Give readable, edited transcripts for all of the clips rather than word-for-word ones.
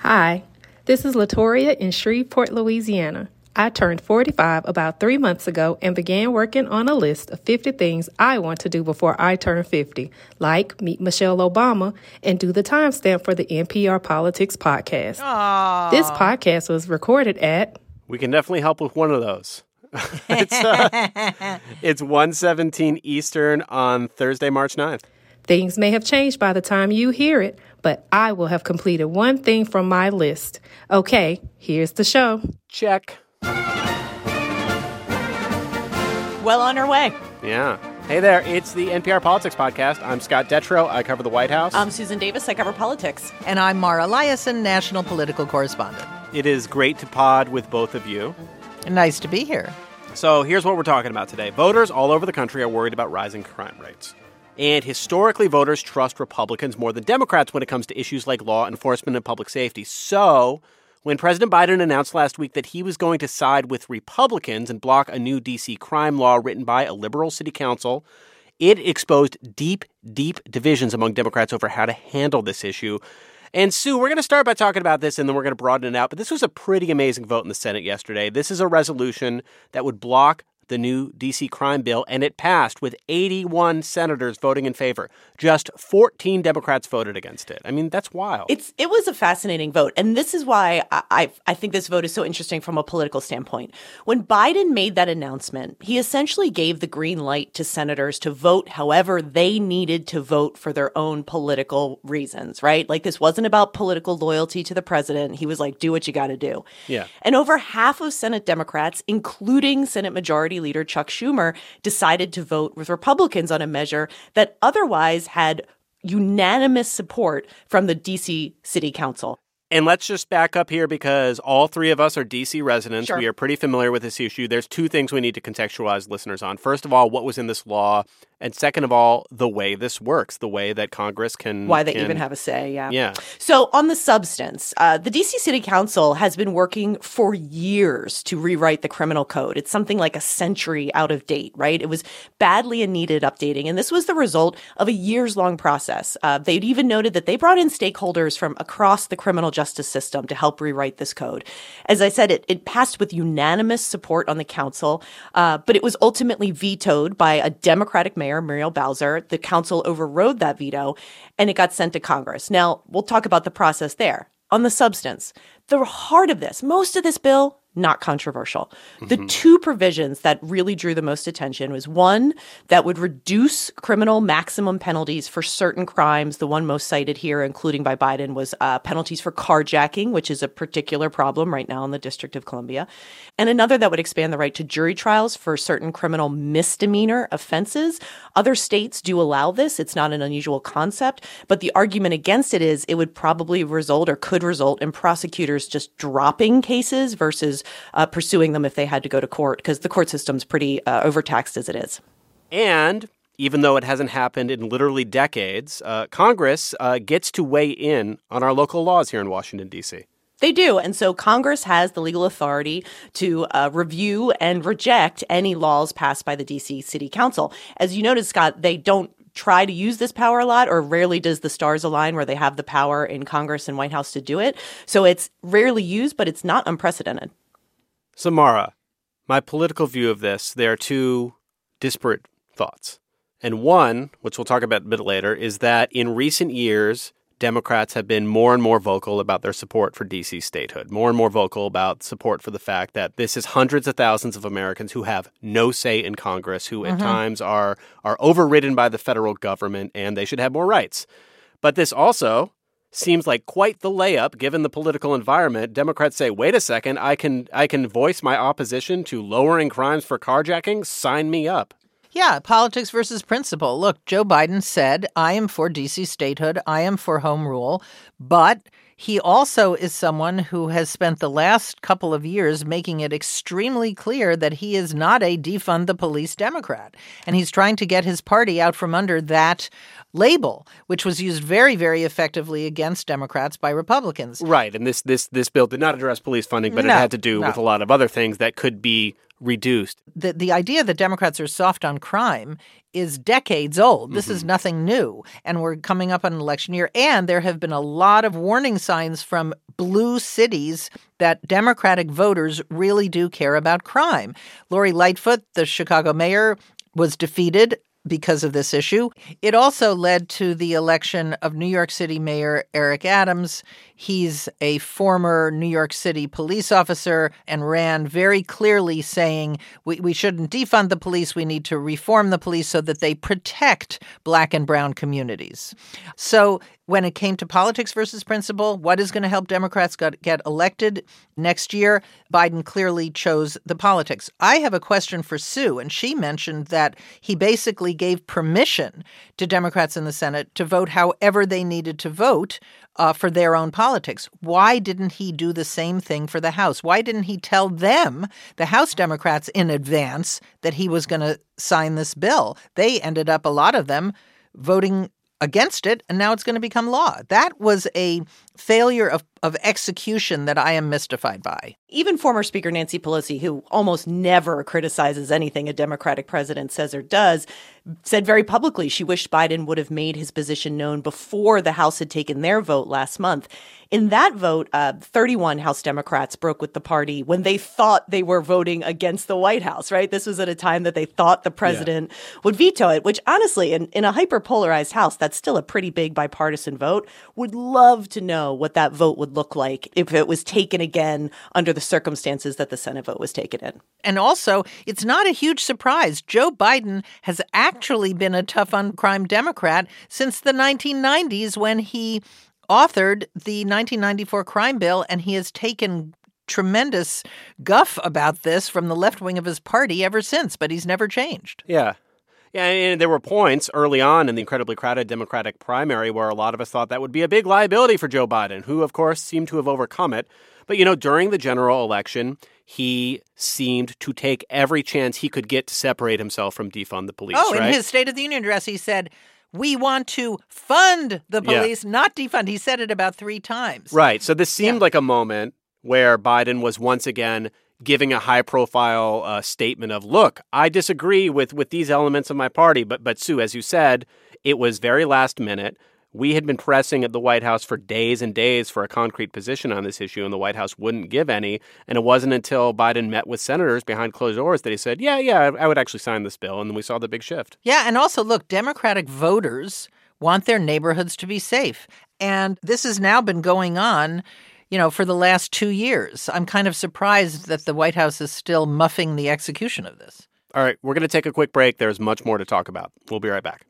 Hi, this is Latoria in Shreveport, Louisiana. I turned 45 about 3 months ago and began working on a list of 50 things I want to do before I turn 50, like meet Michelle Obama and do the timestamp for the NPR Politics podcast. Aww. This podcast was recorded at... We can definitely help with one of those. It's 1:17 Eastern on Thursday, March 9th. Things may have changed by the time you hear it, but I will have completed one thing from my list. Okay, here's the show. Check. Well on our way. Yeah. Hey there, it's the NPR Politics Podcast. I'm Scott Detrow. I cover the White House. I'm Susan Davis. I cover politics. And I'm Mara Liasson, national political correspondent. It is great to pod with both of you. Nice to be here. So here's what we're talking about today. Voters all over the country are worried about rising crime rates. And historically, voters trust Republicans more than Democrats when it comes to issues like law enforcement and public safety. So when President Biden announced last week that he was going to side with Republicans and block a new D.C. crime law written by a liberal city council, it exposed deep, deep divisions among Democrats over how to handle this issue. And Sue, we're going to start by talking about this, and then we're going to broaden it out. But this was a pretty amazing vote in the Senate yesterday. This is a resolution that would block the new D.C. crime bill, and it passed with 81 senators voting in favor. Just 14 Democrats voted against it. I mean, that's wild. It was a fascinating vote, and this is why I think this vote is so interesting from a political standpoint. When Biden made that announcement, he essentially gave the green light to senators to vote however they needed to vote for their own political reasons, right? Like, this wasn't about political loyalty to the president. He was like, do what you got to do. Yeah. And over half of Senate Democrats, including Senate Majority Leader Chuck Schumer, decided to vote with Republicans on a measure that otherwise had unanimous support from the D.C. City Council. And let's just back up here because all three of us are D.C. residents. Sure. We are pretty familiar with this issue. There's two things we need to contextualize listeners on. First of all, what was in this law? And second of all, the way this works, the way that Congress can... Why they even have a say, yeah. Yeah. So on the substance, the D.C. City Council has been working for years to rewrite the criminal code. It's something like a century out of date, right? It was badly and needed updating. And this was the result of a years-long process. They'd even noted that they brought in stakeholders from across the criminal justice system to help rewrite this code. As I said, it passed with unanimous support on the council, but it was ultimately vetoed by a Democratic mayor, Muriel Bowser. The council overrode that veto, and it got sent to Congress. Now, we'll talk about the process there. On the substance, the heart of this, most of this bill, not controversial. The two provisions that really drew the most attention was one that would reduce criminal maximum penalties for certain crimes. The one most cited here, including by Biden, was penalties for carjacking, which is a particular problem right now in the District of Columbia. And another that would expand the right to jury trials for certain criminal misdemeanor offenses. Other states do allow this. It's not an unusual concept. But the argument against it is it would probably result or could result in prosecutors just dropping cases versus pursuing them if they had to go to court, because the court system's pretty overtaxed as it is. And even though it hasn't happened in literally decades, Congress gets to weigh in on our local laws here in Washington, D.C. They do. And so Congress has the legal authority to review and reject any laws passed by the D.C. City Council. As you noted, Scott, they don't try to use this power a lot, or rarely does the stars align where they have the power in Congress and White House to do it. So it's rarely used, but it's not unprecedented. Samara, my political view of this, there are two disparate thoughts. And one, which we'll talk about a bit later, is that in recent years, Democrats have been more and more vocal about their support for D.C. statehood, more and more vocal about support for the fact that this is hundreds of thousands of Americans who have no say in Congress, who at times are overridden by the federal government, and they should have more rights. But this also seems like quite the layup given the political environment. Democrats say, wait a second, I can voice my opposition to lowering crimes for carjacking. Sign me up. Yeah, politics versus principle. Look, Joe Biden said, I am for D.C. statehood. I am for home rule. But he also is someone who has spent the last couple of years making it extremely clear that he is not a defund the police Democrat. And he's trying to get his party out from under that label, which was used very, very effectively against Democrats by Republicans. Right. And this bill did not address police funding, but it had to do with a lot of other things that could be reduced. The idea that Democrats are soft on crime is decades old. This is nothing new. And we're coming up on an election year. And there have been a lot of warning signs from blue cities that Democratic voters really do care about crime. Lori Lightfoot, the Chicago mayor, was defeated because of this issue. It also led to the election of New York City Mayor Eric Adams. He's a former New York City police officer and ran very clearly saying we shouldn't defund the police. We need to reform the police so that they protect Black and brown communities. So when it came to politics versus principle, what is going to help Democrats get elected next year? Biden clearly chose the politics. I have a question for Sue, and she mentioned that he basically gave permission to Democrats in the Senate to vote however they needed to vote for their own politics. Why didn't he do the same thing for the House? Why didn't he tell them, the House Democrats, in advance that he was going to sign this bill? They ended up, a lot of them, voting against it, and now it's going to become law. That was a failure of execution that I am mystified by. Even former Speaker Nancy Pelosi, who almost never criticizes anything a Democratic president says or does, said very publicly she wished Biden would have made his position known before the House had taken their vote last month. In that vote, 31 House Democrats broke with the party when they thought they were voting against the White House, right? This was at a time that they thought the president would veto it, which honestly, in a hyper-polarized House, that's still a pretty big bipartisan vote. Would love to know what that vote would look like if it was taken again under the circumstances that the Senate vote was taken in. And also, it's not a huge surprise. Joe Biden has actually been a tough on crime Democrat since the 1990s when he authored the 1994 crime bill, and he has taken tremendous guff about this from the left wing of his party ever since, but he's never changed. Yeah, and there were points early on in the incredibly crowded Democratic primary where a lot of us thought that would be a big liability for Joe Biden, who, of course, seemed to have overcome it. But, during the general election, he seemed to take every chance he could get to separate himself from defund the police. In his State of the Union address, he said, we want to fund the police, not defund. He said it about 3 times. Right. So this seemed like a moment where Biden was once again giving a high-profile statement of, look, I disagree with these elements of my party. But Sue, as you said, it was very last minute. We had been pressing at the White House for days and days for a concrete position on this issue, and the White House wouldn't give any. And it wasn't until Biden met with senators behind closed doors that he said, yeah, I would actually sign this bill. And then we saw the big shift. Yeah, and also, look, Democratic voters want their neighborhoods to be safe. And this has now been going on, for the last 2 years. I'm kind of surprised that the White House is still muffing the execution of this. All right, we're going to take a quick break. There's much more to talk about. We'll be right back.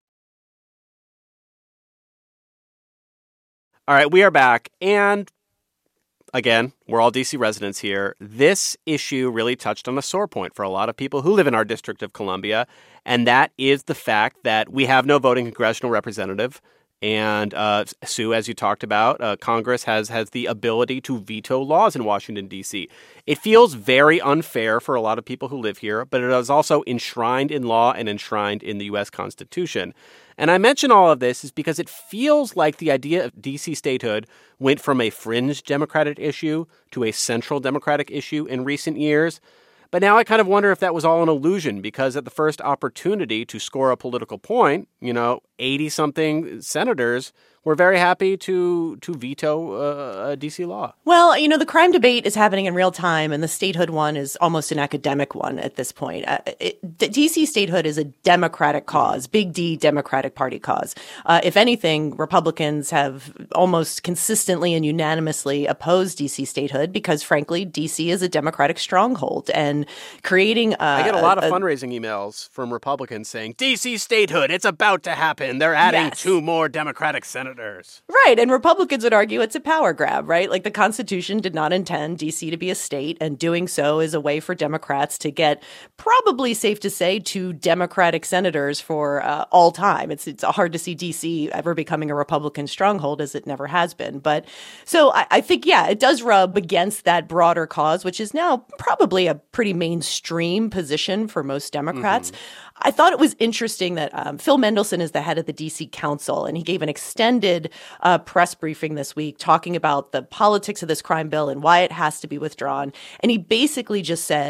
All right, we are back. And again, we're all D.C. residents here. This issue really touched on a sore point for a lot of people who live in our District of Columbia, and that is the fact that we have no voting congressional representative. And Sue, as you talked about, Congress has the ability to veto laws in Washington, D.C. It feels very unfair for a lot of people who live here, but it is also enshrined in law and enshrined in the U.S. Constitution. And I mention all of this is because it feels like the idea of D.C. statehood went from a fringe Democratic issue to a central Democratic issue in recent years. But now I kind of wonder if that was all an illusion, because at the first opportunity to score a political point, 80-something senators were very happy to veto a D.C. law. Well, the crime debate is happening in real time, and the statehood one is almost an academic one at this point. D.C. statehood is a Democratic cause, big D Democratic Party cause. If anything, Republicans have almost consistently and unanimously opposed D.C. statehood because, frankly, D.C. is a Democratic stronghold, and creating I get a lot of fundraising emails from Republicans saying, D.C. statehood, it's about to happen. They're adding 2 more Democratic senators. Right. And Republicans would argue it's a power grab, right? Like the Constitution did not intend D.C. to be a state, and doing so is a way for Democrats to get, probably safe to say, 2 Democratic senators for all time. It's hard to see D.C. ever becoming a Republican stronghold, as it never has been. But so I think, it does rub against that broader cause, which is now probably a pretty mainstream position for most Democrats. Mm-hmm. I thought it was interesting that Phil Mendelson is the head of the D.C. Council, and he gave an extended press briefing this week talking about the politics of this crime bill and why it has to be withdrawn. And he basically just said,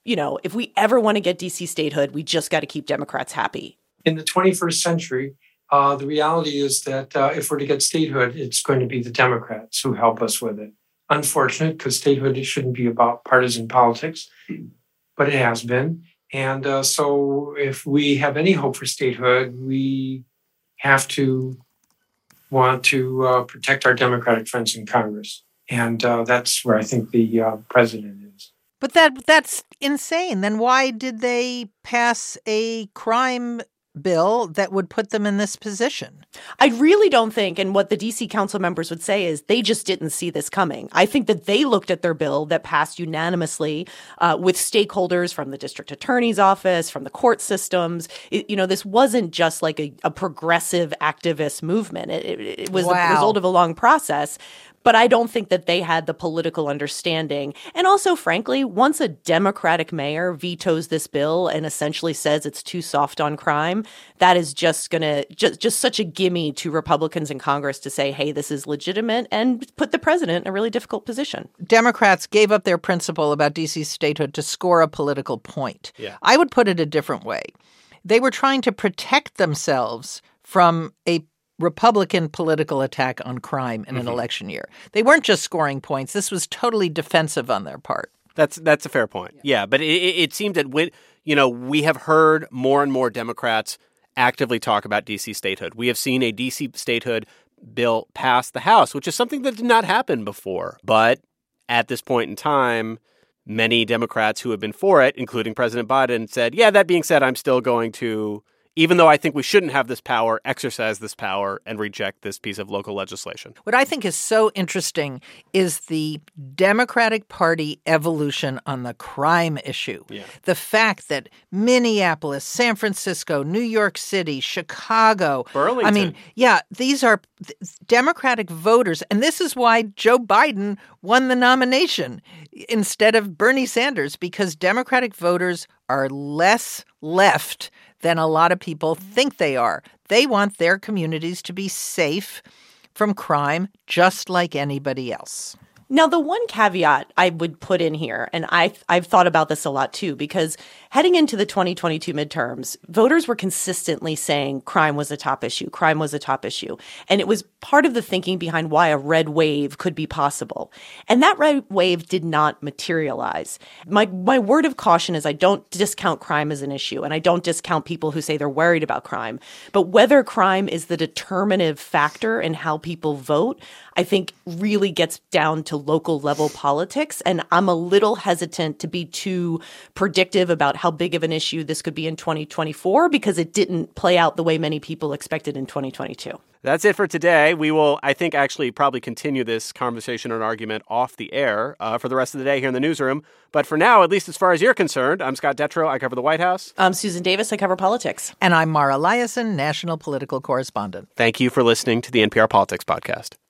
if we ever want to get DC statehood, we just got to keep Democrats happy. In the 21st century, the reality is that if we're to get statehood, it's going to be the Democrats who help us with it. Unfortunate, because statehood shouldn't be about partisan politics, but it has been. And so if we have any hope for statehood, we have to want to protect our Democratic friends in Congress. And that's where I think the president is. But that's insane. Then why did they pass a crime bill that would put them in this position? I really don't think, and what the DC council members would say is they just didn't see this coming. I think that they looked at their bill that passed unanimously with stakeholders from the district attorney's office, from the court systems. This wasn't just like a progressive activist movement. It was the result of a long process. But I don't think that they had the political understanding. And also, frankly, once a Democratic mayor vetoes this bill and essentially says it's too soft on crime, that is just just such a gimme to Republicans in Congress to say, hey, this is legitimate, and put the president in a really difficult position. Democrats gave up their principle about D.C. statehood to score a political point. Yeah. I would put it a different way. They were trying to protect themselves from a Republican political attack on crime in an election year. They weren't just scoring points. This was totally defensive on their part. That's a fair point. Yeah, but it seemed that we have heard more and more Democrats actively talk about D.C. statehood. We have seen a D.C. statehood bill pass the House, which is something that did not happen before. But at this point in time, many Democrats who have been for it, including President Biden, said, yeah, that being said, I'm still going to, even though I think we shouldn't have this power, exercise this power and reject this piece of local legislation. What I think is so interesting is the Democratic Party evolution on the crime issue. Yeah. The fact that Minneapolis, San Francisco, New York City, Chicago, Burlington. I mean, yeah, these are Democratic voters. And this is why Joe Biden won the nomination instead of Bernie Sanders, because Democratic voters are less left than a lot of people think they are. They want their communities to be safe from crime just like anybody else. Now, the one caveat I would put in here, and I've thought about this a lot too, because heading into the 2022 midterms, voters were consistently saying crime was a top issue. Crime was a top issue. And it was part of the thinking behind why a red wave could be possible. And that red wave did not materialize. My word of caution is I don't discount crime as an issue, and I don't discount people who say they're worried about crime. But whether crime is the determinative factor in how people vote, I think really gets down to local level politics. And I'm a little hesitant to be too predictive about how big of an issue this could be in 2024 because it didn't play out the way many people expected in 2022. That's it for today. We will, I think, actually probably continue this conversation and argument off the air for the rest of the day here in the newsroom. But for now, at least as far as you're concerned, I'm Scott Detrow. I cover the White House. I'm Susan Davis. I cover politics. And I'm Mara Liasson, national political correspondent. Thank you for listening to the NPR Politics Podcast.